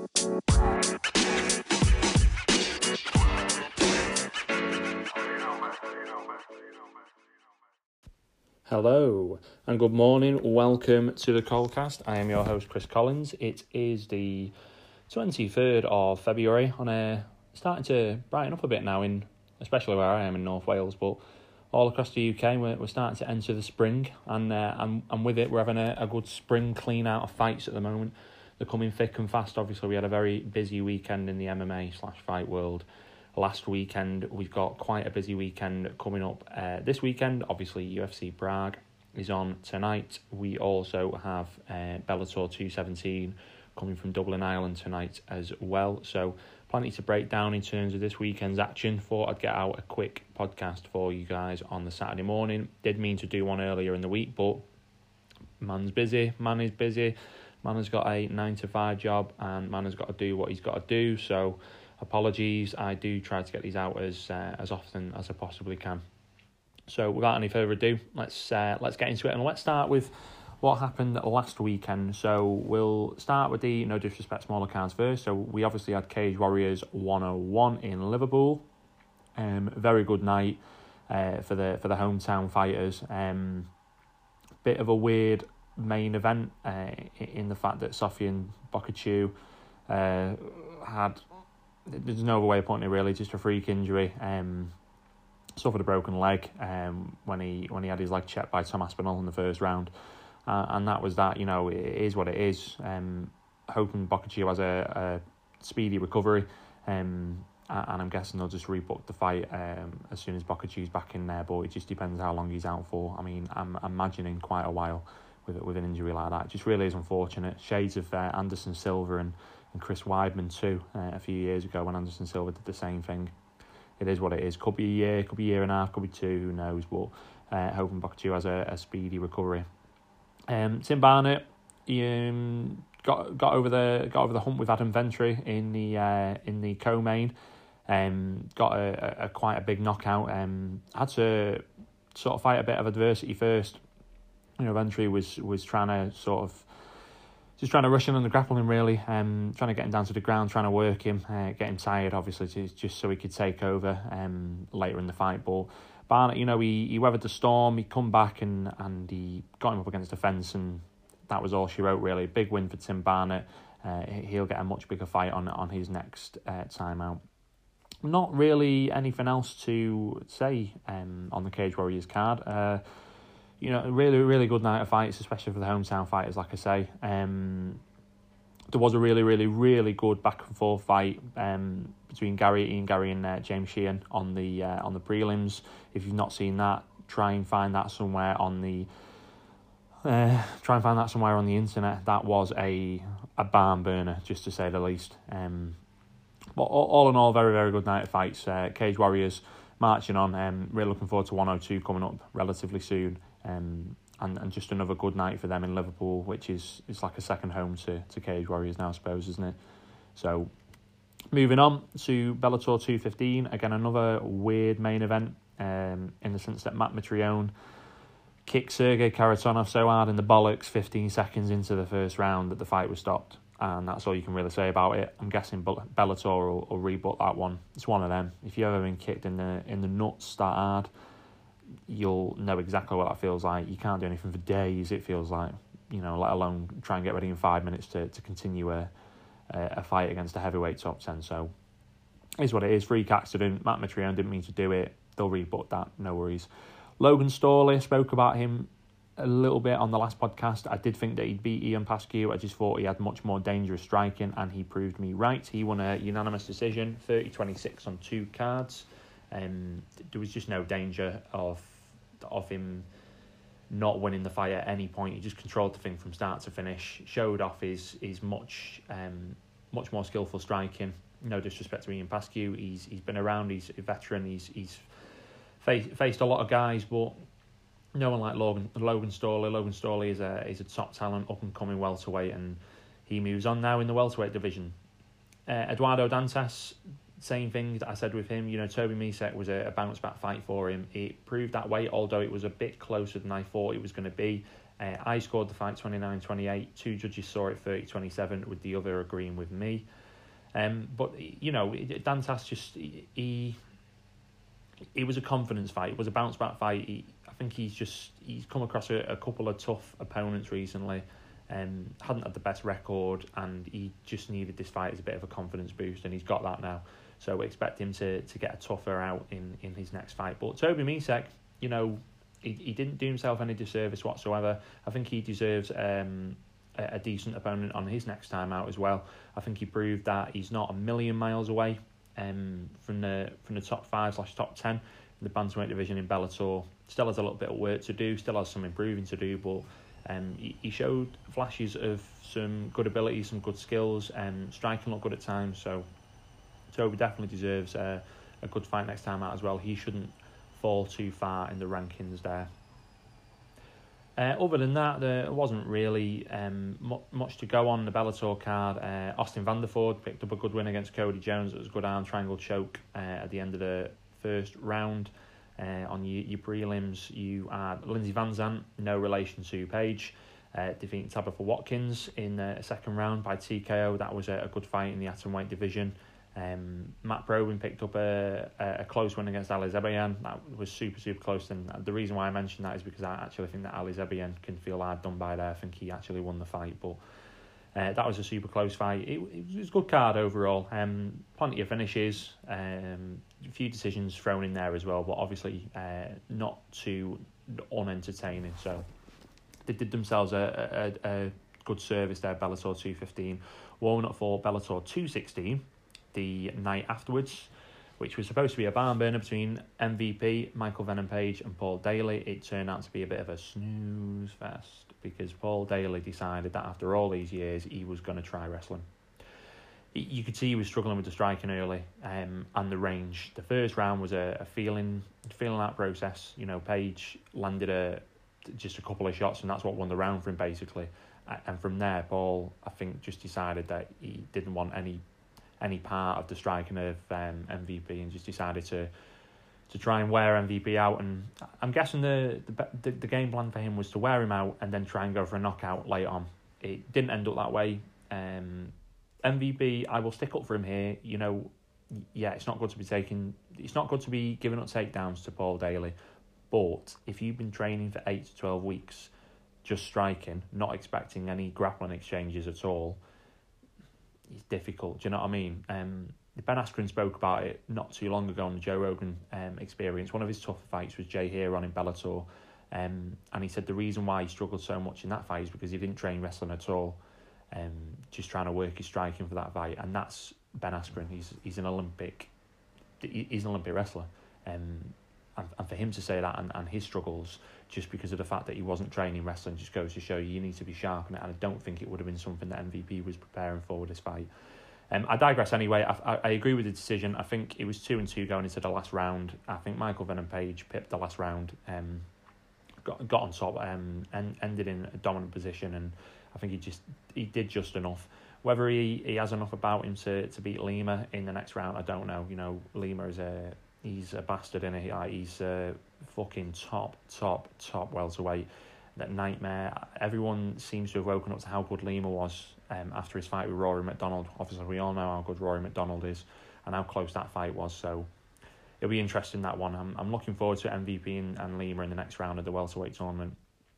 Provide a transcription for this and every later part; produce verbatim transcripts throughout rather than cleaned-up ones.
Hello and good morning. Welcome to the Colecast. I am your host Chris Collins. It is the twenty-third of February. On a starting to brighten up a bit now, in especially where I am in North Wales, but all across the U K we're, we're starting to enter the spring, and uh, and and with it we're having a, a good spring clean out of fights at the moment. They're coming thick and fast. Obviously, we had a very busy weekend in the M M A slash fight world last weekend. We've got quite a busy weekend coming up uh, this weekend. Obviously, U F C Prague is on tonight. We also have uh, Bellator two seventeen coming from Dublin, Ireland tonight as well. So plenty to break down in terms of this weekend's action. Thought I'd get out a quick podcast for you guys on the Saturday morning. Did mean to do one earlier in the week, but man's busy. Man is busy. Man has got a nine to five job, and man has got to do what he's got to do. So apologies, I do try to get these out as uh, as often as I possibly can. So without any further ado, let's uh, let's get into it, and let's start with what happened last weekend. So we'll start with the no disrespect smaller cards first. So we obviously had Cage Warriors one oh one in Liverpool. Um, very good night uh, for the for the hometown fighters. Um, bit of a weird main event uh, in the fact that Sofian Bokachev uh, had. There's no other way of putting it really, just a freak injury. Um, suffered a broken leg um, when he when he had his leg checked by Tom Aspinall in the first round. Uh, and that was that, you know, it is what it is. Um, hoping Bokachev has a, a speedy recovery. Um, and I'm guessing they'll just rebook the fight um, as soon as Bokachev's back in there. But it just depends how long he's out for. I mean, I'm imagining quite a while with with an injury like that. It just really is unfortunate. Shades of uh, Anderson Silva and and Chris Weidman too, uh, a few years ago when Anderson Silva did the same thing. It is what it is. Could be a year, could be a year and a half, could be two, who knows. But uh, hoping Bokachev has a, a speedy recovery. Um, Tim Barnett, he um, got got over the got over the hump with Adam Ventry in the uh, in the co-main. Um, got a, a, a quite a big knockout. Um, had to sort of fight a bit of adversity first. You know, Ventry was was trying to sort of. Just trying to rush in on the grappling, really, um, trying to get him down to the ground, trying to work him, uh, get him tired, obviously, to, just so he could take over um, later in the fight. But Barnett, you know, he, he weathered the storm, he come back and, and he got him up against the fence, and that was all she wrote, really. Big win for Tim Barnett. Uh, he'll get a much bigger fight on, on his next uh, time out. Not really anything else to say um, on the Cage Warriors card. Uh, You know, really, really good night of fights, especially for the hometown fighters, like I say. Um, there was a really, really, really good back and forth fight um, between Gary, Ian Gary and uh, James Sheehan on the uh, on the prelims. If you've not seen that, try and find that somewhere on the uh, try and find that somewhere on the internet. That was a a barn burner, just to say the least. Um, but all, all in all, very, very good night of fights. Uh, Cage Warriors marching on. Um, really looking forward to one oh two coming up relatively soon. Um, and, and just another good night for them in Liverpool, which is is like a second home to, to Cage Warriors now, I suppose, isn't it? So, moving on to Bellator two fifteen, again, another weird main event um, in the sense that Matt Mitrione kicked Sergey Kharitonov so hard in the bollocks fifteen seconds into the first round that the fight was stopped. And that's all you can really say about it. I'm guessing Bellator will, will rebook that one. It's one of them. If you've ever been kicked in the in the nuts that hard, you'll know exactly what that feels like. You can't do anything for days, it feels like, you know, let alone try and get ready in five minutes to, to continue a, a a fight against a heavyweight top ten. So, it is what it is. Freak accident. Matt Mitrione didn't mean to do it. They'll rebook that, no worries. Logan Storley, spoke about him a little bit on the last podcast. I did think that he'd beat Ian Pascu. I just thought he had much more dangerous striking, and he proved me right. He won a unanimous decision, thirty twenty-six on two cards. Um, there was just no danger of of him not winning the fight at any point. He just controlled the thing from start to finish, showed off his his much um much more skillful striking. No disrespect to Ian Pascu, he's he's been around, he's a veteran, he's he's faced faced a lot of guys, but no one like Logan Logan Storley. Logan Storley is a is a top talent, up and coming welterweight, and he moves on now in the welterweight division. Uh, Eduardo Dantas, same thing that I said with him. You know, Toby Misek was a, a bounce back fight for him. It proved that way, although it was a bit closer than I thought it was going to be. Uh, I scored the fight twenty-nine twenty-eight. Two judges saw it thirty twenty-seven, with the other agreeing with me. Um, but, you know, Dantas just, he, it was a confidence fight. It was a bounce-back fight. He, I think he's just, he's come across a, a couple of tough opponents recently. Um, hadn't had the best record, and he just needed this fight as a bit of a confidence boost, and he's got that now. So we expect him to to get a tougher out in, in his next fight. But Toby Misek, you know, he, he didn't do himself any disservice whatsoever. I think he deserves um, a, a decent opponent on his next time out as well. I think he proved that he's not a million miles away um, from the from the top five slash top ten in the bantamweight division in Bellator. Still has a little bit of work to do. Still has some improving to do, but um, he, he showed flashes of some good ability, some good skills, and um, striking looked good at times. So Toby definitely deserves uh, a good fight next time out as well. He shouldn't fall too far in the rankings there. Uh, other than that, there wasn't really um, mu- much to go on the Bellator card. Uh, Austin Vanderford picked up a good win against Cody Jones. It was a good arm triangle choke uh, at the end of the first round. Uh, on your, your prelims, you had Lindsay Van Zandt, no relation to Paige, uh, defeating Tabitha Watkins in uh, a second round by T K O. That was a, a good fight in the atomweight division. Um, Matt Probin picked up a, a close win against Ali Zebayan. That was super, super close. And the reason why I mentioned that is because I actually think that Ali Zebayan can feel hard done by there. I think he actually won the fight. But uh, that was a super close fight. It, it was a good card overall. Um, plenty of finishes. Um, a few decisions thrown in there as well. But obviously uh, not too unentertaining. So they did themselves a, a, a good service there, Bellator two fifteen. Warming up for Bellator two sixteen. The night afterwards, which was supposed to be a barn burner between M V P, Michael Venom Page, and Paul Daly. It turned out to be a bit of a snooze fest because Paul Daly decided that after all these years he was going to try wrestling. You could see he was struggling with the striking early um, and the range. The first round was a, a feeling feeling out process. You know, Page landed a just a couple of shots, and that's what won the round for him basically. And from there, Paul, I think, just decided that he didn't want any any part of the striking of um, M V P and just decided to to try and wear M V P out. And I'm guessing the, the the game plan for him was to wear him out and then try and go for a knockout late on. It didn't end up that way. Um, M V P, I will stick up for him here. You know, yeah, it's not good to be taking, it's not good to be giving up takedowns to Paul Daly. But if you've been training for eight to twelve weeks, just striking, not expecting any grappling exchanges at all, it's difficult. Do you know what I mean? Um, Ben Askren spoke about it not too long ago on the Joe Rogan um, Experience. One of his tougher fights was Jay Heron in Bellator, um, and he said the reason why he struggled so much in that fight is because he didn't train wrestling at all, um, just trying to work his striking for that fight. And that's Ben Askren. He's he's an Olympic, he's an Olympic wrestler, um, and, and for him to say that and, and his struggles just because of the fact that he wasn't training wrestling just goes to show you you need to be sharp in it. And I don't think it would have been something that M V P was preparing for with this fight. Um, I digress anyway. I, I, I agree with the decision. I think it was two and two going into the last round. I think Michael Venom Page pipped the last round, um, got got on top, um, and ended in a dominant position. And I think he just he did just enough. Whether he, he has enough about him to, to beat Lima in the next round, I don't know. You know, Lima is a he's a bastard, innit? Like, he's a fucking top, top, top welterweight. That nightmare. Everyone seems to have woken up to how good Lima was um, after his fight with Rory McDonald. Obviously, we all know how good Rory McDonald is and how close that fight was. So it'll be interesting, that one. I'm I'm looking forward to M V P and, and Lima in the next round of the welterweight tournament.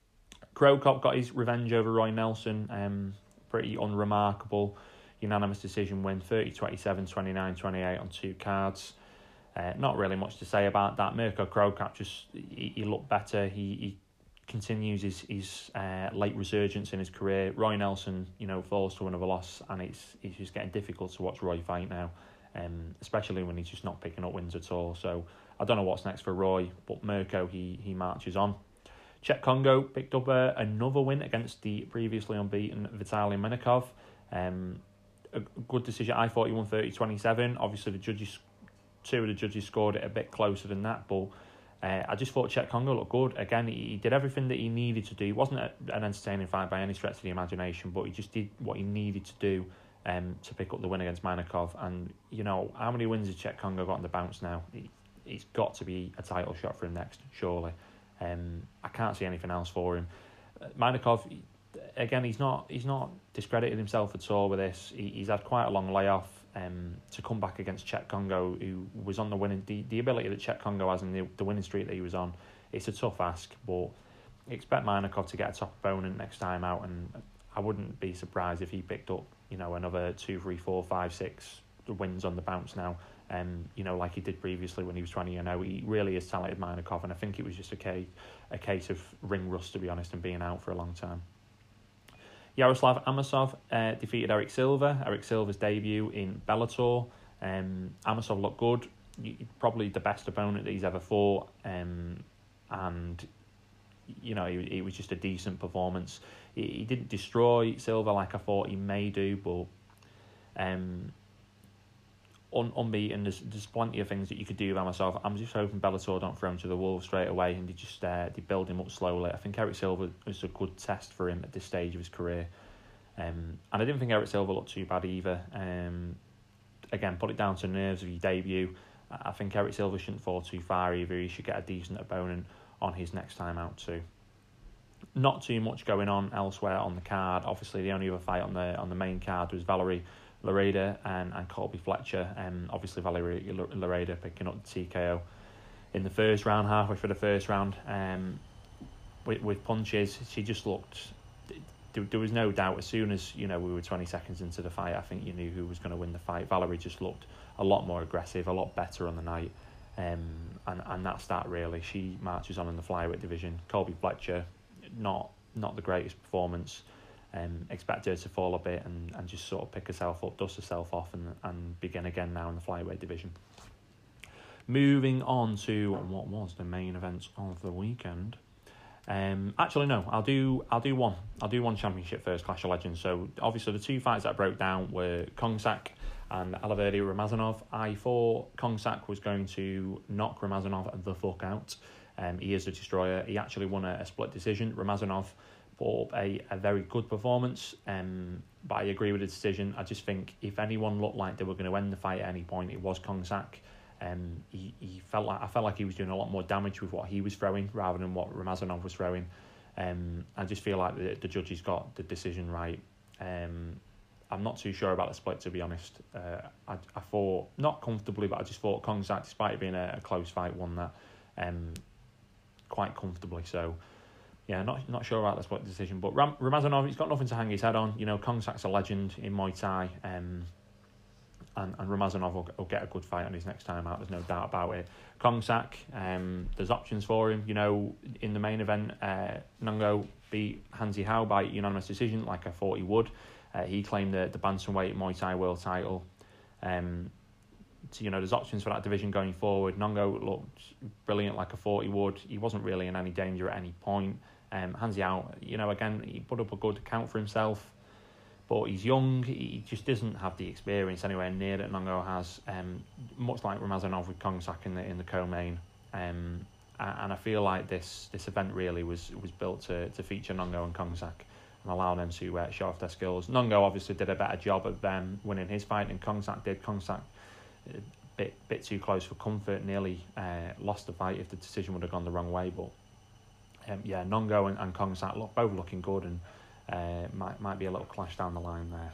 Crow Cop got his revenge over Roy Nelson. Um, pretty unremarkable unanimous decision win, thirty twenty-seven, twenty-nine twenty-eight on two cards. Uh, not really much to say about that. Mirko Crow Cop just he, he looked better. He he continues his his uh, late resurgence in his career. Roy Nelson, you know, falls to another loss, and it's it's just getting difficult to watch Roy fight now, um, especially when he's just not picking up wins at all. So I don't know what's next for Roy, but Mirko, he he marches on. Czech Congo picked up a, another win against the previously unbeaten Vitaly Minakov. Um, a good decision. I thought he won thirty twenty-seven. Obviously, the judges, two of the judges scored it a bit closer than that, but Uh, I just thought Czech Congo looked good. Again, he, he did everything that he needed to do. It wasn't a, an entertaining fight by any stretch of the imagination, but he just did what he needed to do um, to pick up the win against Minakov. And, you know, how many wins has Czech Congo got on the bounce now? He, it's got to be a title shot for him next, surely. Um, I can't see anything else for him. Minakov, again, he's not he's not discredited himself at all with this. He, he's had quite a long layoff. Um, to come back against Cheick Kongo, who was on the winning, the, the ability that Cheick Kongo has and the, the winning streak that he was on, it's a tough ask, but expect Minakov to get a top opponent next time out, and I wouldn't be surprised if he picked up, you know, another two, three, four, five, six wins on the bounce now, um, you know, like he did previously when he was twenty and oh. He really is talented, Minakov, and I think it was just a case, a case of ring rust, to be honest, and being out for a long time. Yaroslav Amosov uh, defeated Eric Silva. Eric Silva's debut in Bellator. Um, Amosov looked good. Probably the best opponent that he's ever fought. Um, and, you know, it, it was just a decent performance. He, he didn't destroy Silva like I thought he may do, but um, un, unbeaten. There's, there's plenty of things that you could do with Amosov. I'm just hoping Bellator don't throw him to the wolves straight away and they just uh, they build him up slowly. I think Eric Silva was a good test for him at this stage of his career. Um, and I didn't think Eric Silva looked too bad either. Um, again, put it down to nerves of your debut. I think Eric Silva shouldn't fall too far either. He should get a decent opponent on his next time out too. Not too much going on elsewhere on the card. Obviously, the only other fight on the on the main card was Valerie Lareda and, and Colby Fletcher. Um, obviously, Valerie Lareda picking up the T K O in the first round, halfway through the first round. Um, with, with punches, she just looked... There, there was no doubt as soon as, you know, we were twenty seconds into the fight, I think you knew who was going to win the fight. Valerie just looked a lot more aggressive, a lot better on the night. Um, and, and that's that really. She marches on in the flyweight division. Colby Fletcher, not not the greatest performance. Um, expect her to fall a bit and, and just sort of pick herself up, dust herself off and, and begin again now in the flyweight division. Moving on to what was the main event of the weekend. Um, actually, no, I'll do I'll do one. I'll do one championship first, Clash of Legends. So obviously the two fights that I broke down were Kongsak and Aliverdi Ramazanov. I thought Kongsak was going to knock Ramazanov the fuck out. Um, he is a destroyer. He actually won a, a split decision. Ramazanov put up a, a very good performance, um, but I agree with the decision. I just think if anyone looked like they were going to end the fight at any point, it was Kongsak. Um, he, he felt like I felt like he was doing a lot more damage with what he was throwing rather than what Ramazanov was throwing. Um, I just feel like the, the judges got the decision right. Um, I'm not too sure about the split, to be honest. Uh, I, I thought, not comfortably, but I just thought Kongsak, despite it being a, a close fight, won that um, quite comfortably. So, yeah, not not sure about the split decision. But Ram, Ramazanov, he's got nothing to hang his head on. You know, Kongsak's a legend in Muay Thai. Um, And, and Ramazanov will, will get a good fight on his next time out, there's no doubt about it. Kongsak, um, there's options for him. You know, in the main event, uh, Nongo beat Hansi Hao by unanimous decision, like I thought he would. Uh, he claimed the, the bantamweight Muay Thai world title. Um, so, you know, there's options for that division going forward. Nongo looked brilliant, like I thought he would. He wasn't really in any danger at any point. Um, Hansi Hao, you know, again, he put up a good account for himself. But he's young, he just doesn't have the experience anywhere near that Nongo has, um, much like Ramazanov with Kongsak in the in the co-main. Um, and I feel like this this event really was was built to, to feature Nongo and Kongsak and allow them to uh, show off their skills. Nongo obviously did a better job of them winning his fight than Kongsak did. Kongsak, a bit, bit too close for comfort, nearly uh, lost the fight if the decision would have gone the wrong way. But um, yeah, Nongo and, and Kongsak look, both looking good, and Uh, might might be a little clash down the line there.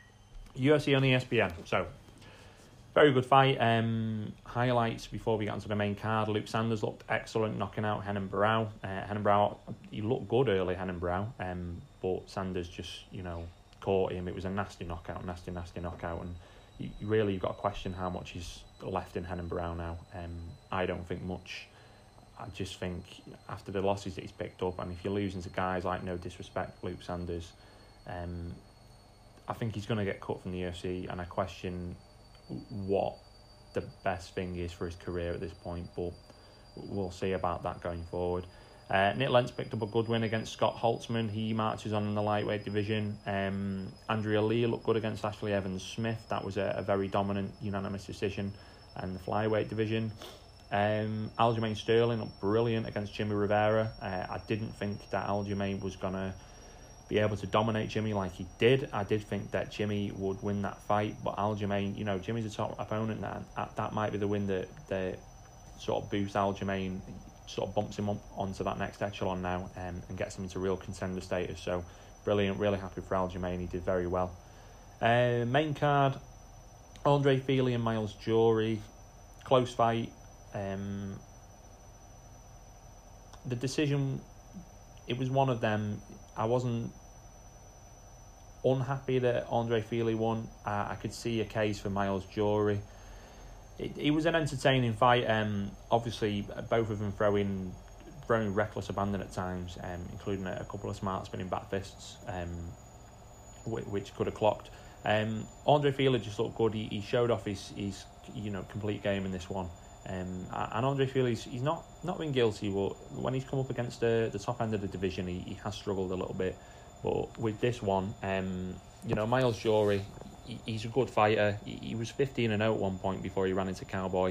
U F C on E S P N. So, very good fight. Um, highlights before we get onto the main card. Luke Sanders looked excellent, knocking out Henan Barao. Uh, Henan Barao, he looked good early, Henan Barao, um, but Sanders just, you know, caught him. It was a nasty knockout, nasty, nasty knockout. And you, really, you've got to question how much is left in Henan Barao now. Um, I don't think much. I just think after the losses that he's picked up, and if you're losing to guys like, no disrespect, Luke Sanders, um, I think he's going to get cut from the U F C, and I question what the best thing is for his career at this point, but we'll see about that going forward. Uh, Nick Lentz picked up a good win against Scott Holtzman. He marches on in the lightweight division. Um, Andrea Lee looked good against Ashley Evans-Smith. That was a, a very dominant unanimous decision in the flyweight division. Um, Aljamain Sterling looked brilliant against Jimmy Rivera. Uh, I didn't think that Aljamain was going to be able to dominate Jimmy like he did. I did think that Jimmy would win that fight, but Aljamain, you know, Jimmy's a top opponent, and that, that might be the win that, that sort of boosts Aljamain. sort of bumps him up onto that next echelon now, um, and gets him into real contender status. So brilliant, really happy for Aljamain. He did very well. Uh, main card, Andre Fili and Miles Jury, close fight. Um, the decision, it was one of them. I wasn't unhappy that Andre Fili won. Uh, I could see a case for Miles Jury. It, it was an entertaining fight. Um, obviously, both of them throwing throwing reckless abandon at times, um, including a, a couple of smart spinning back fists, um, which, which could have clocked. Um, Andre Fili just looked good. He, he showed off his, his you know complete game in this one. Um, and Andre Fili's he's not not been guilty, but when he's come up against the the top end of the division, he, he has struggled a little bit. But with this one, um, you know, Miles Jury, he, he's a good fighter. He, he was fifteen and oh at one point before he ran into Cowboy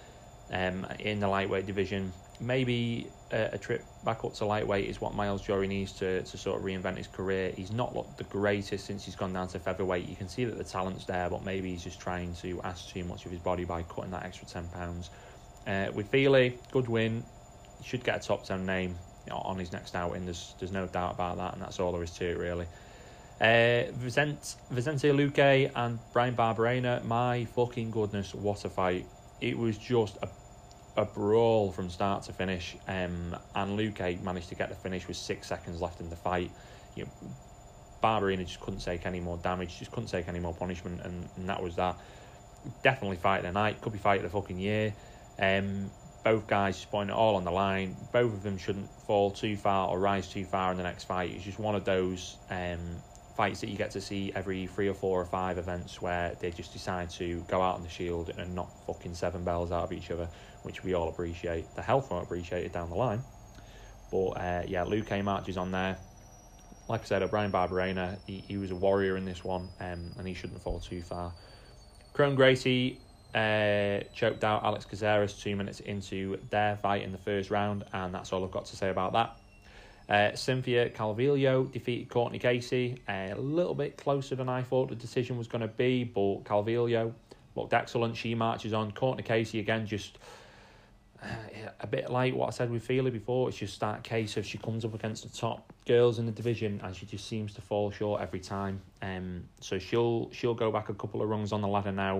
um, in the lightweight division. Maybe a, a trip back up to lightweight is what Miles Jury needs to, to sort of reinvent his career. He's not looked the greatest since he's gone down to featherweight. You can see that the talent's there, but maybe he's just trying to ask too much of his body by cutting that extra ten pounds. Uh, with Fili, good win. He should get a top ten name on his next outing. There's there's no doubt about that, and that's all there is to it, really. Uh, Vicente, Vicente Luque and Brian Barberena, my fucking goodness, what a fight. It was just a a brawl from start to finish, um, and Luque managed to get the finish with six seconds left in the fight. You know, Barberena just couldn't take any more damage, just couldn't take any more punishment, and, and that was that. Definitely fight of the night, could be fight of the fucking year. Um, both guys just putting it all on the line. Both of them shouldn't fall too far or rise too far in the next fight. It's just one of those um, fights that you get to see every three or four or five events where they just decide to go out on the shield and knock fucking seven bells out of each other, which we all appreciate. The health won't appreciate it down the line. But uh, yeah, Luque marches on there. Like I said, O'Brien Barberena, he, he was a warrior in this one, um, and he shouldn't fall too far. Kron Gracie uh, choked out Alex Caceres two minutes into their fight in the first round, and that's all I've got to say about that. Uh, Cynthia Calvillo defeated Courtney Casey, uh, a little bit closer than I thought the decision was going to be, but Calvillo looked excellent. She marches on. Courtney Casey, again, just uh, a bit like what I said with Fili before. It's just that case of she comes up against the top girls in the division and she just seems to fall short every time. Um, so she'll she'll go back a couple of rungs on the ladder now.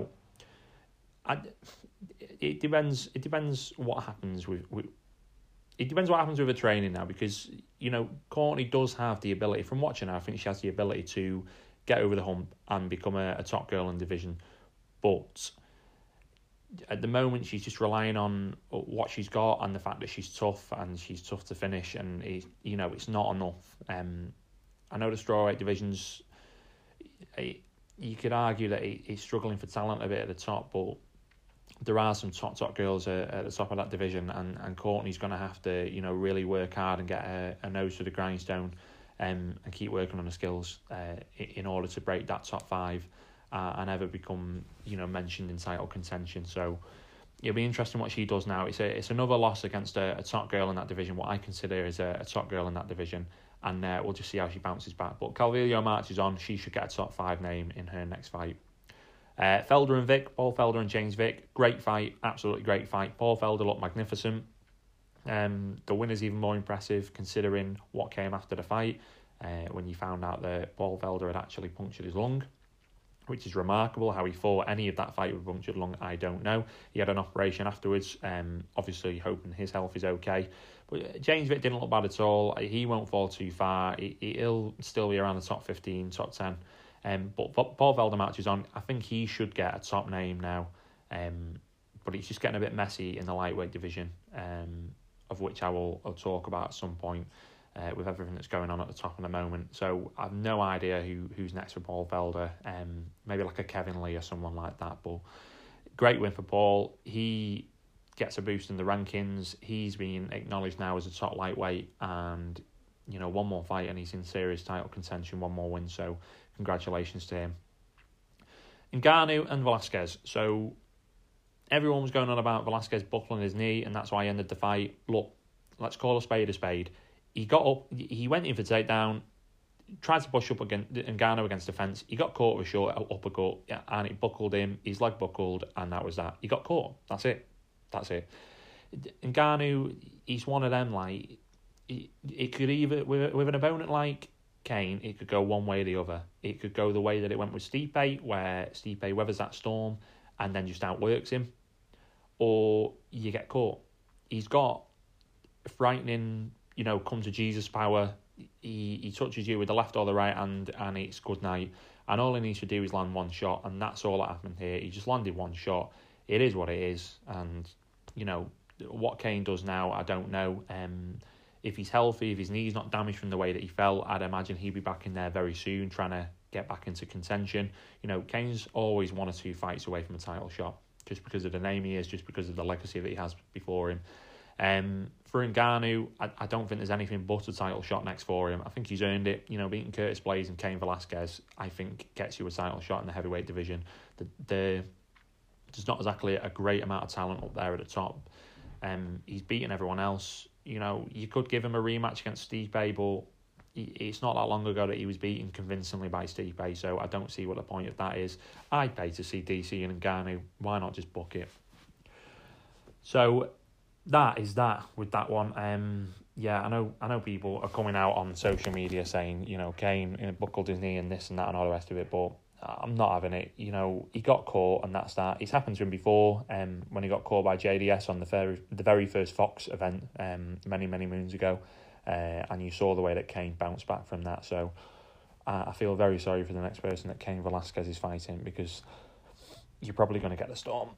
I, it depends. It depends what happens with, with. It depends what happens with her training now, because you know Courtney does have the ability. From watching her, I think she has the ability to get over the hump and become a, a top girl in the division. But at the moment, she's just relying on what she's got and the fact that she's tough and she's tough to finish, and it, you know it's not enough. Um, I know the strawweight division's. It, you could argue that it, it's struggling for talent a bit at the top, but there are some top top girls at, at the top of that division, and, and Courtney's going to have to you know really work hard and get a, a nose to the grindstone, um, and keep working on her skills uh, in order to break that top five uh, and ever become you know mentioned in title contention. So it'll be interesting what she does now. It's a it's another loss against a, a top girl in that division, what I consider is a, a top girl in that division, and uh, we'll just see how she bounces back. But Calvillo marches on. She should get a top five name in her next fight. Uh, Felder and Vick, Paul Felder and James Vick, great fight, absolutely great fight. Paul Felder looked magnificent. Um, the winner's even more impressive considering what came after the fight, uh, when you found out that Paul Felder had actually punctured his lung, which is remarkable. How he fought any of that fight with a punctured lung, I don't know. He had an operation afterwards, um, obviously hoping his health is okay. But James Vick didn't look bad at all. He won't fall too far. He, he'll still be around the top fifteen, top ten. Um, but Paul Felder marches on. I think he should get a top name now, um, but it's just getting a bit messy in the lightweight division, um, of which I will I'll talk about at some point uh, with everything that's going on at the top at the moment. So I've no idea who who's next for Paul Felder. Um, maybe like a Kevin Lee or someone like that. But great win for Paul. He gets a boost in the rankings. He's been acknowledged now as a top lightweight, and you know one more fight and he's in serious title contention. One more win. So congratulations to him. Ngannou and Velasquez. So everyone was going on about Velasquez buckling his knee, and that's why he ended the fight. Look, let's call a spade a spade. He got up, he went in for takedown, tried to push up against Ngannou against the fence. He got caught with a short uppercut, and it buckled him. His leg buckled, and that was that. He got caught. That's it. That's it. Ngannou, he's one of them, like, it, it could either, with, with an opponent like Kane, it could go one way or the other. It could go the way that it went with Stipe, where Stipe weathers that storm and then just outworks him, or you get caught. He's got frightening, you know, come to Jesus power. He he touches you with the left or the right hand, and it's good night. And all he needs to do is land one shot, and that's all that happened here. He just landed one shot. It is what it is, and, you know, what Kane does now, I don't know. Um, if he's healthy, if his knee's not damaged from the way that he fell, I'd imagine he'd be back in there very soon, trying to get back into contention. You know, Kane's always one or two fights away from a title shot, just because of the name he is, just because of the legacy that he has before him. Um, for Ngannou, I, I don't think there's anything but a title shot next for him. I think he's earned it. You know, beating Curtis Blaydes and Cain Velasquez, I think, gets you a title shot in the heavyweight division. The, the There's not exactly a great amount of talent up there at the top. Um, he's beaten everyone else. You know, you could give him a rematch against Stipe, but it's not that long ago that he was beaten convincingly by Stipe, so I don't see what the point of that is. I'd pay to see D C and Ngannou. Why not just book it? So that is that with that one. Um, yeah, I know I know people are coming out on social media saying, you know, Kane, you know, buckled his knee and this and that and all the rest of it, but I'm not having it. You know, he got caught, and that's that. It's happened to him before, um, when he got caught by J D S on the very, the very first Fox event um, many, many moons ago, uh, and you saw the way that Kane bounced back from that. So uh, I feel very sorry for the next person that Cain Velasquez is fighting, because you're probably going to get the storm.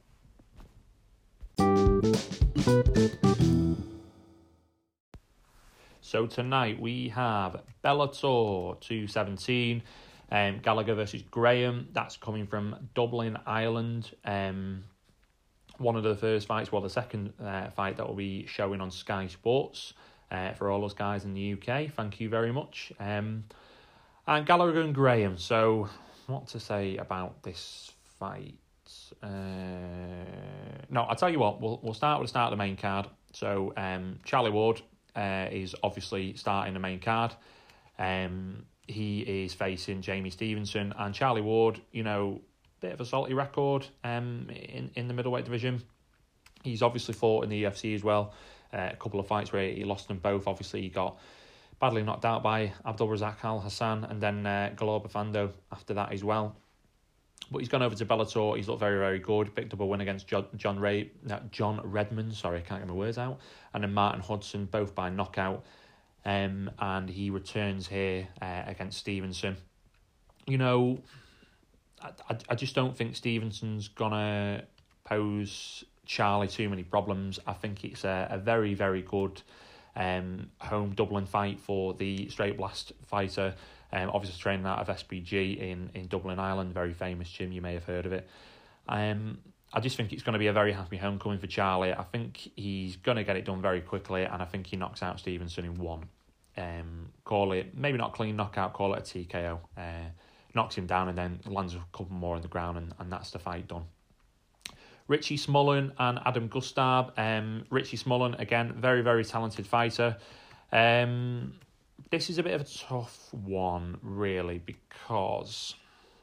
So tonight we have Bellator two seventeen. Um, Gallagher versus Graham. That's coming from Dublin, Ireland. Um, one of the first fights, well, the second uh, fight that will be showing on Sky Sports uh, for all us guys in the U K. Thank you very much. Um, and Gallagher and Graham. So, what to say about this fight? Uh, no, I'll tell you what. We'll we'll start with the start of the main card. So, um, Charlie Ward uh, is obviously starting the main card. Um. He is facing Jamie Stevenson, and Charlie Ward, you know, bit of a salty record um, in, in the middleweight division. He's obviously fought in the U F C as well. Uh, a couple of fights where he lost them both. Obviously, he got badly knocked out by Abdul Razak Al Hassan and then uh, Galor Bafando after that as well. But he's gone over to Bellator. He's looked very, very good. Picked up a win against John, John, Ray, no, John Redmond. Sorry, I can't get my words out. And then Martin Hudson, both by knockout. Um, and he returns here uh, against Stevenson. You know, I, I, I just don't think Stevenson's going to pose Charlie too many problems. I think it's a, a very, very good um, home Dublin fight for the Straight Blast fighter. Um, obviously training out of S B G in, in Dublin, Ireland, very famous gym, you may have heard of it. Um, I just think it's going to be a very happy homecoming for Charlie. I think he's going to get it done very quickly, and I think he knocks out Stevenson in one. Um, call it, maybe not clean knockout, call it a T K O. Uh, knocks him down and then lands a couple more on the ground, and, and that's the fight done. Richie Smullen and Adam Gustab. Um, Richie Smullen, again, very, very talented fighter. Um, this is a bit of a tough one, really, because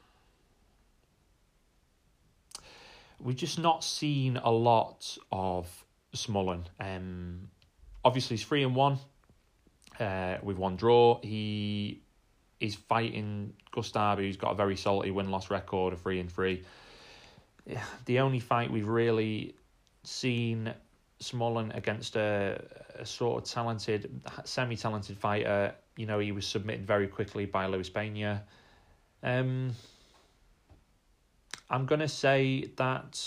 we've just not seen a lot of Smullen. Um, obviously, he's three and one uh, with one draw. He is fighting Gustab, who's got a very salty win-loss record of three and three. The only fight we've really seen Smullen against a, a sort of talented, semi-talented fighter, you know, he was submitted very quickly by Luis Pena. Um, I'm going to say that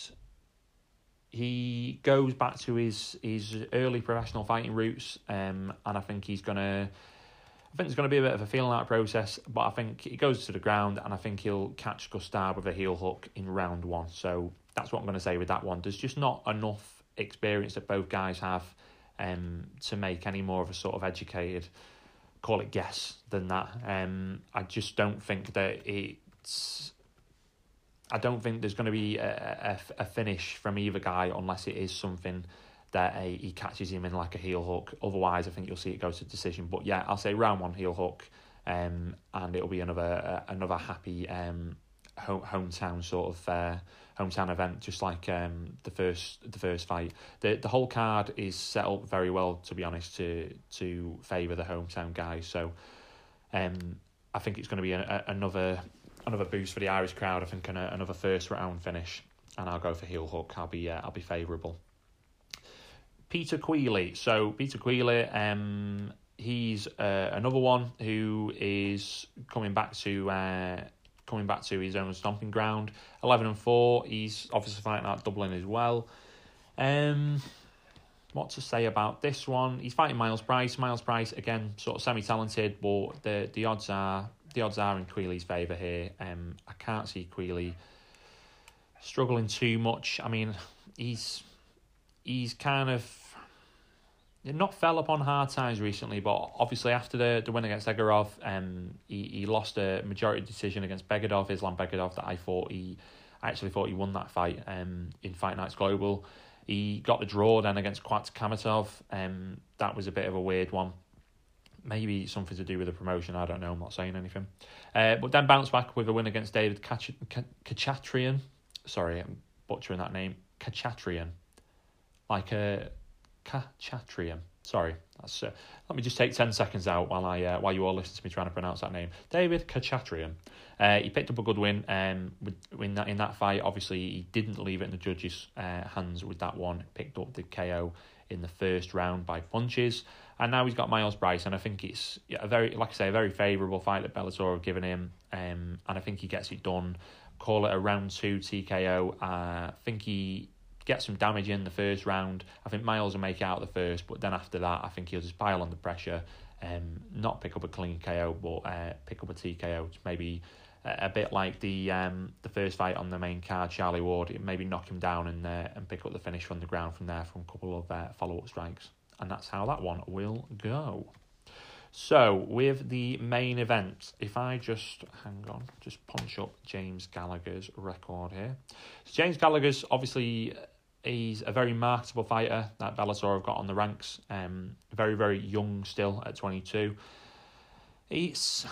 he goes back to his, his early professional fighting roots, um, and I think he's going to... I think there's going to be a bit of a feeling out process, but I think he goes to the ground, and I think he'll catch Gustab with a heel hook in round one. So that's what I'm going to say with that one. There's just not enough experience that both guys have um, to make any more of a sort of educated, call it guess, than that. Um, I just don't think that it's... I don't think there's going to be a, a, a finish from either guy unless it is something that a, he catches him in like a heel hook. Otherwise, I think you'll see it go to decision. But yeah, I'll say round one heel hook, um, and it'll be another uh, another happy um, home, hometown sort of uh, hometown event, just like um, the first the first fight. The the whole card is set up very well, to be honest, to to favour the hometown guys. So um, I think it's going to be a, a, another another boost for the Irish crowd. I think an, another first round finish, and I'll go for heel hook. I'll be uh, I'll be favourable. Peter Queally. So Peter Queally, um, he's uh, another one who is coming back to uh, coming back to his own stomping ground. Eleven and four. He's obviously fighting out Dublin as well. Um, what to say about this one? He's fighting Miles Price. Miles Price again, sort of semi-talented, but the the odds are the odds are in Quealy's favour here. Um, I can't see Queally struggling too much. I mean, he's he's kind of not fell upon hard times recently, but obviously after the, the win against Egorov, um, he, he lost a majority decision against Begadov, Islam Begadov, that I thought he, I actually thought he won that fight um, in Fight Nights Global. He got the draw then against Quat Kamatov. Um, that was a bit of a weird one. Maybe something to do with the promotion, I don't know, I'm not saying anything. Uh, but then bounced back with a win against David Kach- K- Kachatrian. Sorry, I'm butchering that name. Kachatrian. Like a... Kachatrian. Sorry, that's. Uh, let me just take ten seconds out while I uh, while you all listen to me trying to pronounce that name. David Kachatrian. Uh, he picked up a good win. Um, with in that in that fight, obviously he didn't leave it in the judges' uh, hands with that one. Picked up the K O in the first round by punches, and now he's got Miles Price, and I think it's a very, like I say, a very favourable fight that Bellator have given him, um, and I think he gets it done. Call it a round two T K O. Uh, I think he get some damage in the first round. I think Miles will make out the first, but then after that, I think he'll just pile on the pressure, um, not pick up a clean K O, but uh, pick up a T K O. Maybe a, a bit like the um, the first fight on the main card, Charlie Ward. Maybe knock him down and uh, and pick up the finish from the ground from there from a couple of uh, follow up strikes, and that's how that one will go. So with the main event, if I just hang on, just punch up James Gallagher's record here. So James Gallagher's obviously. He's a very marketable fighter that Bellator have got on the ranks. Um, very, very young still at twenty-two. It's,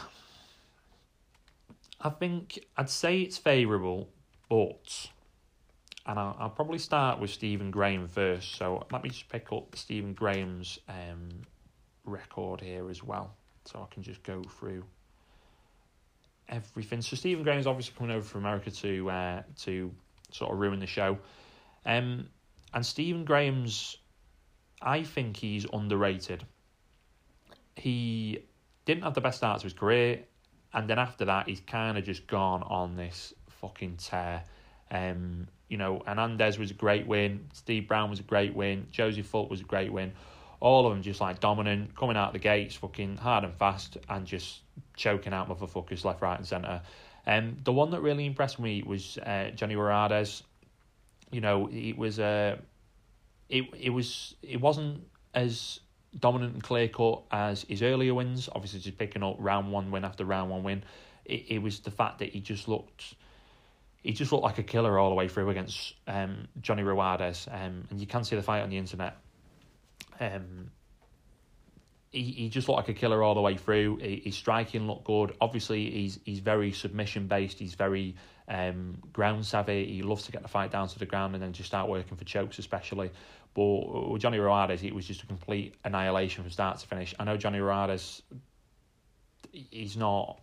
I think, I'd say it's favourable, but, and I'll, I'll probably start with Stephen Graham first. So let me just pick up Stephen Graham's um, record here as well, so I can just go through everything. So Stephen Graham's obviously coming over from America to uh, to sort of ruin the show. Um, and Stephen Graham's, I think he's underrated. He didn't have the best start to his career, and then after that, he's kind of just gone on this fucking tear. Um, you know, Hernandez was a great win. Steve Brown was a great win. Josie Fulk was a great win. All of them just like dominant, coming out the gates, fucking hard and fast, and just choking out motherfuckers left, right, and centre. Um, the one that really impressed me was uh, Johnny Morales. You know, it was uh, it it was it wasn't as dominant and clear cut as his earlier wins. Obviously, just picking up round one win after round one win. It it was the fact that he just looked, he just looked like a killer all the way through against um, Johnny Ruades. Um, and you can see the fight on the internet. Um, he he just looked like a killer all the way through. He, his striking looked good. Obviously, he's he's very submission based. He's very um, ground savvy. He loves to get the fight down to the ground and then just start working for chokes, especially. But with Johnny Ruades, it was just a complete annihilation from start to finish. I know Johnny Ruades, he's not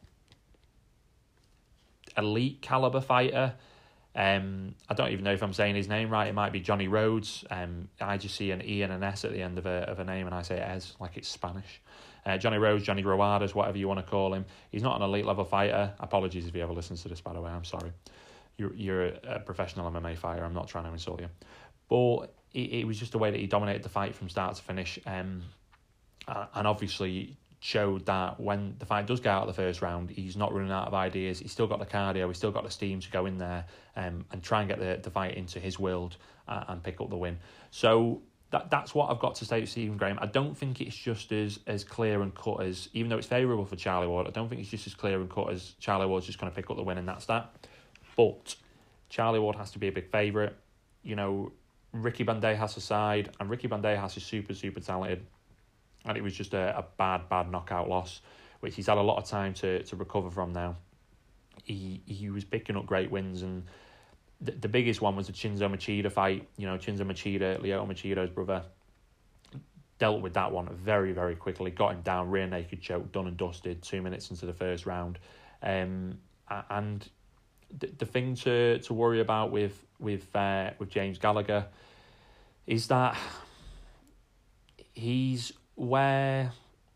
elite caliber fighter. Um, I don't even know if I'm saying his name right. It might be Johnny Rhodes. Um, I just see an E and an S at the end of a of a name, and I say it as like it's Spanish. Uh, Johnny Rhodes, Johnny Ruades, whatever you want to call him. He's not an elite level fighter. Apologies if he ever listens to this, by the way. I'm sorry. You're you're a professional M M A fighter. I'm not trying to insult you, but it, it was just the way that he dominated the fight from start to finish. Um, and obviously showed that when the fight does get out of the first round, he's not running out of ideas. He's still got the cardio, he's still got the steam to go in there um, and try and get the, the fight into his world uh, and pick up the win. So that that's what I've got to say to Stephen Graham. I don't think it's just as, as clear and cut as, even though it's favourable for Charlie Ward, I don't think it's just as clear and cut as Charlie Ward's just going to pick up the win and that's that. But Charlie Ward has to be a big favourite. You know, Ricky Bandejas aside, and Ricky Bandejas is super, super talented. And it was just a, a bad, bad knockout loss, which he's had a lot of time to, to recover from now. he he was picking up great wins, and the, the biggest one was the Chinzo Machida fight. You know, Chinzo Machida, Lyoto Machida's brother, dealt with that one very, very quickly, got him down, rear naked choke, done and dusted, two minutes into the first round. Um, and the, the thing to, to worry about with with uh, with James Gallagher is that he's where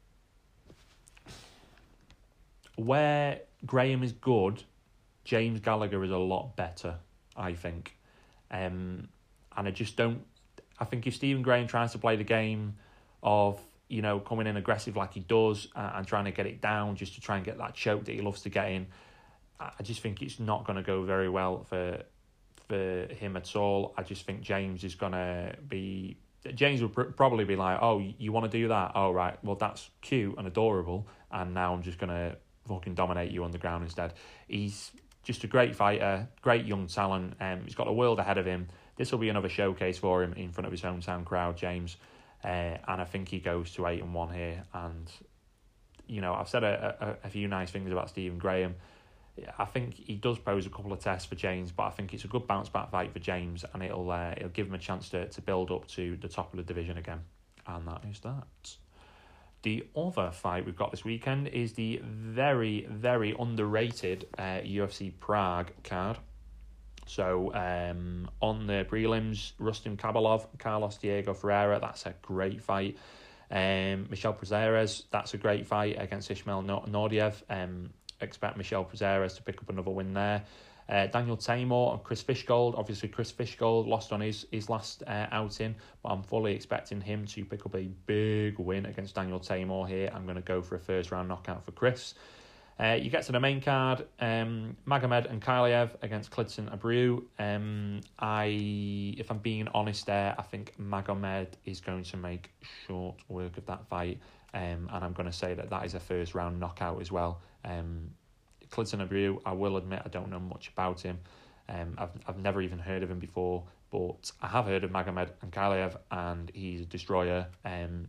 where Graham is good, James Gallagher is a lot better, I think. Um, and I just don't... I think if Stephen Graham tries to play the game of, you know, coming in aggressive like he does uh, and trying to get it down just to try and get that choke that he loves to get in, I just think it's not going to go very well for for him at all. I just think James is going to be... James will pr- probably be like, oh, you want to do that? Oh, right, well, that's cute and adorable, and now I'm just going to fucking dominate you on the ground instead. He's just a great fighter, great young talent. Um, he's got the world ahead of him. This will be another showcase for him in front of his hometown crowd, James. Uh, and I think he goes to eight and one here. And, you know, I've said a, a, a few nice things about Stephen Graham. I think he does pose a couple of tests for James, but I think it's a good bounce back fight for James, and it'll uh, it'll give him a chance to, to build up to the top of the division again. And that is that. The other fight we've got this weekend is the very, very underrated uh, U F C Prague card. So um, on the prelims, Rustam Kabalov, Carlos Diego Ferreira, that's a great fight. Um, Michel Prazeres, that's a great fight against Ismail Nordiev. Um, expect Michel Prazeres to pick up another win there. Uh, Daniel Tamor and Chris Fishgold. Obviously, Chris Fishgold lost on his, his last uh, outing, but I'm fully expecting him to pick up a big win against Daniel Tamor here. I'm going to go for a first-round knockout for Chris. Uh, you get to the main card, um, Magomed and Ankalaev against Klidson Abreu. Um, I, if I'm being honest there, I think Magomed is going to make short work of that fight, um, and I'm going to say that that is a first-round knockout as well. Um, Klidson Abreu, I will admit I don't know much about him. Um, I've I've never even heard of him before, but I have heard of Magomed Ankalaev, and he's a destroyer. Um,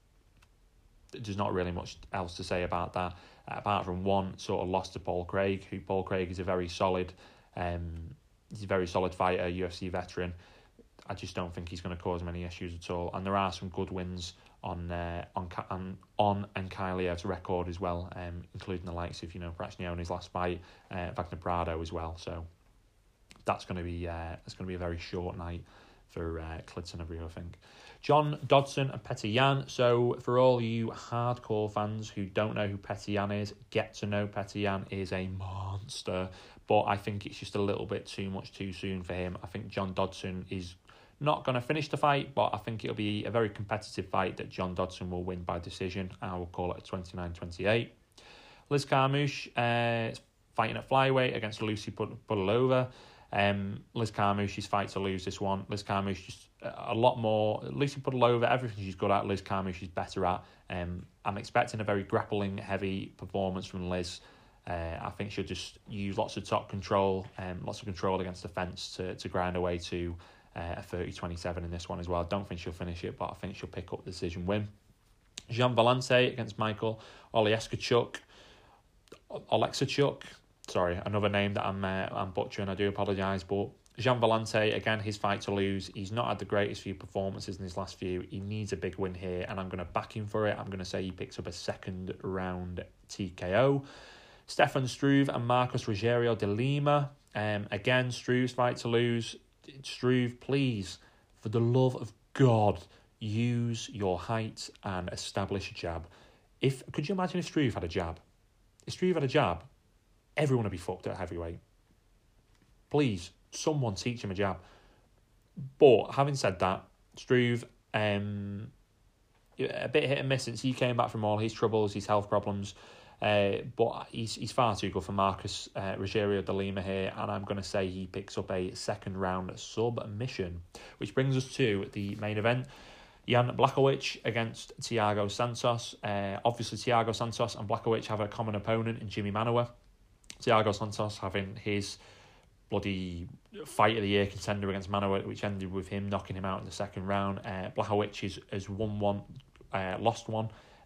there's not really much else to say about that, uh, apart from one sort of loss to Paul Craig, who Paul Craig is a very solid, um, he's a very solid fighter, U F C veteran. I just don't think he's going to cause many issues at all. And there are some good wins on uh, on on on Ankalaev's record as well, um, including the likes of, you know, Prachnione's last fight, uh, Wagner Prado as well. So that's going to be uh, that's going to be a very short night for uh, Klidson Abreu, I think. John Dodson and Petr Yan. So for all you hardcore fans who don't know who Petr Yan is, get to know Petr Yan is a monster. But I think it's just a little bit too much too soon for him. I think John Dodson is not going to finish the fight, but I think it'll be a very competitive fight that John Dodson will win by decision. I will call it a twenty-nine twenty-eight. Liz Carmouche uh, fighting at flyweight against Lucy Pudilova. Um, Liz Carmouche's fight to lose this one. Liz Carmouche just a lot more. Lucy Pudilova, everything she's good at, Liz Carmouche is better at. Um, I'm expecting a very grappling heavy performance from Liz. Uh, I think she'll just use lots of top control, um, lots of control against the fence to, to grind away to Uh, a thirty twenty-seven in this one as well. I don't think she'll finish it, but I think she'll pick up the decision win. Jean Valente against Michael Oleksiejczuk. Oleksiejczuk, sorry, another name that I'm uh, I'm butchering. I do apologise, but Jean Valente, again, his fight to lose. He's not had the greatest few performances in his last few. He needs a big win here, and I'm going to back him for it. I'm going to say he picks up a second round T K O. Stefan Struve and Marcos Rogerio de Lima. Um, again, Struve's fight to lose. Struve, please, for the love of God, use your height and establish a jab. If could you imagine if Struve had a jab? If Struve had a jab, everyone would be fucked at heavyweight. Please, someone teach him a jab. But having said that, Struve, um, a bit hit and miss since he came back from all his troubles, his health problems. Uh, but he's he's far too good for Marcos uh, Rogerio de Lima here, and I'm going to say he picks up a second round submission, which brings us to the main event. Jan Blachowicz against Thiago Santos. Uh, obviously, Thiago Santos and Blachowicz have a common opponent in Jimmy Manuwa. Thiago Santos having his bloody fight of the year contender against Manuwa, which ended with him knocking him out in the second round. Uh, Blachowicz has, has won one, uh, lost one.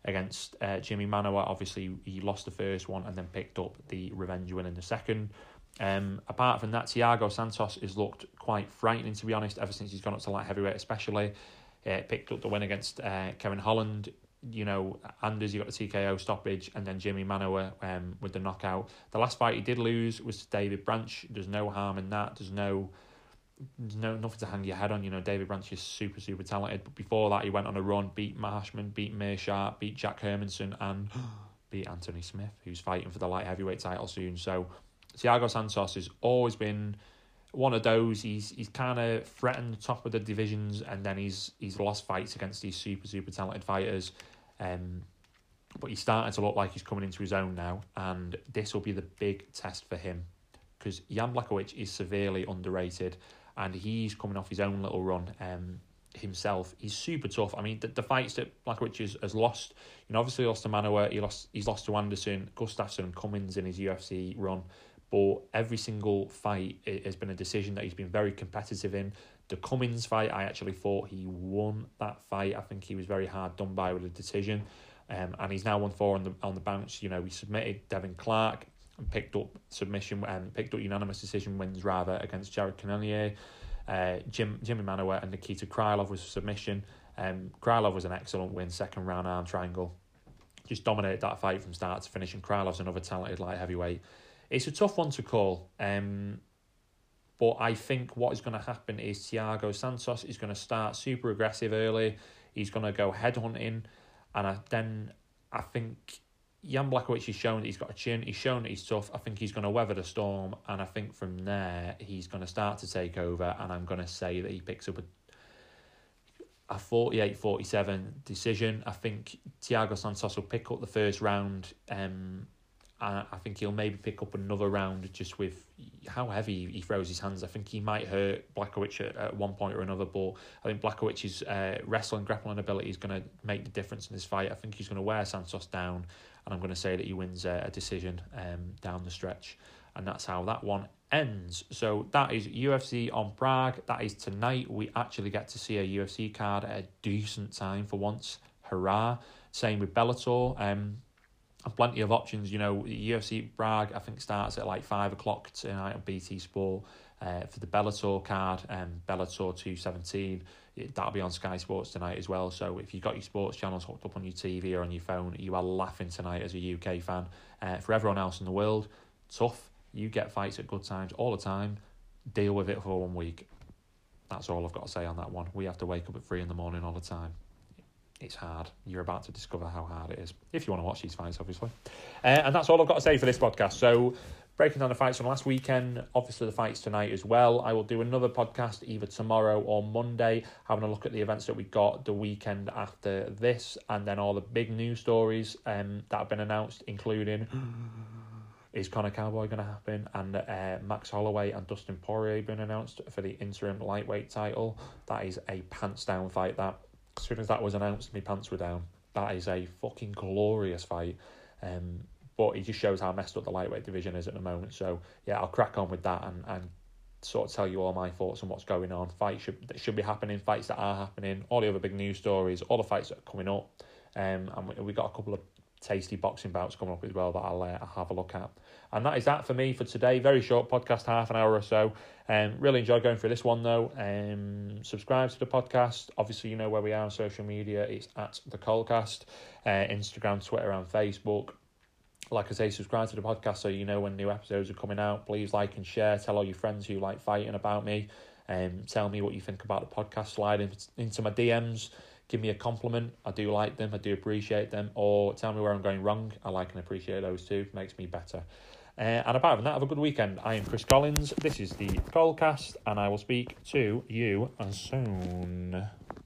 against uh, Jimmy Manuwa. Obviously, he lost the first one and then picked up the revenge win in the second. Um, apart from that, Thiago Santos has looked quite frightening, to be honest, ever since he's gone up to light heavyweight especially. Uh, picked up the win against uh, Kevin Holland. You know, Anders, you got the T K O stoppage, and then Jimmy Manuwa um, with the knockout. The last fight he did lose was to David Branch. There's no harm in that. There's no, there's no nothing to hang your head on. You know, David Branch is super, super talented. But before that, he went on a run, beat Marshman, beat Meerschaert, beat Jack Hermanson, and beat Anthony Smith, who's fighting for the light heavyweight title soon. So Thiago Santos has always been one of those. He's he's kind of threatened the top of the divisions, and then he's he's lost fights against these super, super talented fighters. Um, but he's starting to look like he's coming into his own now, and this will be the big test for him, because Jan Blachowicz is severely underrated, and he's coming off his own little run um, himself. He's super tough. I mean, the, the fights that Blachowicz has, has lost, you know, obviously he lost to Manuwa, he lost, he's lost to Anderson, Gustafsson, and Cummins in his U F C run, but every single fight it has been a decision that he's been very competitive in. The Cummins fight, I actually thought he won that fight. I think he was very hard done by with a decision. Um, and he's now won four on the on the bounce. You know, he submitted Devin Clark and picked up submission and um, picked up unanimous decision wins rather against Jared Cannonier. Uh, Jim Jimmy Manuwa and Nikita Krylov was submission. Um, Krylov was an excellent win, second round arm triangle. Just dominated that fight from start to finish, and Krylov's another talented light heavyweight. It's a tough one to call. Um, But I think what is going to happen is Thiago Santos is going to start super aggressive early. He's going to go headhunting. And I, then I think Jan Blachowicz has shown that he's got a chin. He's shown that he's tough. I think he's going to weather the storm. And I think from there, he's going to start to take over. And I'm going to say that he picks up a, a forty-eight forty-seven decision. I think Thiago Santos will pick up the first round. Um, and I think he'll maybe pick up another round just with how heavy he throws his hands. I think he might hurt Blachowicz at, at one point or another, but I think Blachowicz's uh, wrestling, grappling ability is going to make the difference in this fight. I think he's going to wear Santos down, and I'm going to say that he wins a, a decision um, down the stretch, and that's how that one ends. So that is U F C on Prague. That is tonight. We actually get to see a U F C card at a decent time for once. Hurrah. Same with Bellator. Um, Plenty of options, you know. U F C Prague, I think, starts at like five o'clock tonight on B T Sport uh, for the Bellator card, and um, Bellator two seventeen. It, that'll be on Sky Sports tonight as well. So if you've got your sports channels hooked up on your T V or on your phone, you are laughing tonight as a U K fan. Uh, for everyone else in the world, tough. You get fights at good times all the time. Deal with it for one week. That's all I've got to say on that one. We have to wake up at three in the morning all the time. It's hard. You're about to discover how hard it is, if you want to watch these fights, obviously. Uh, and that's all I've got to say for this podcast. So, breaking down the fights from last weekend, obviously the fights tonight as well. I will do another podcast either tomorrow or Monday, having a look at the events that we got the weekend after this, and then all the big news stories um, that have been announced, including is Conor Cowboy going to happen, and uh, Max Holloway and Dustin Poirier been announced for the interim lightweight title. That is a pants down fight, that. As soon as that was announced, my pants were down. That is a fucking glorious fight. Um, but it just shows how messed up the lightweight division is at the moment. So, yeah, I'll crack on with that and, and sort of tell you all my thoughts on what's going on. Fights should, that should be happening, fights that are happening, all the other big news stories, all the fights that are coming up. Um, and we, we got a couple of tasty boxing bouts coming up as well that I'll, uh, I'll have a look at. And that is that for me for today. Very short podcast, half an hour or so. Um, really enjoyed going through this one though. Um, subscribe to the podcast. Obviously, you know where we are on social media. It's at the Colcast, uh, Instagram, Twitter, and Facebook. Like I say, subscribe to the podcast so you know when new episodes are coming out. Please like and share. Tell all your friends who like fighting about me. Um, tell me what you think about the podcast. Slide in, into my D Ms. Give me a compliment. I do like them. I do appreciate them. Or tell me where I'm going wrong. I like and appreciate those too. Makes me better. Uh, and apart from that, have a good weekend. I am Chris Collins. This is the Colcast, and I will speak to you soon.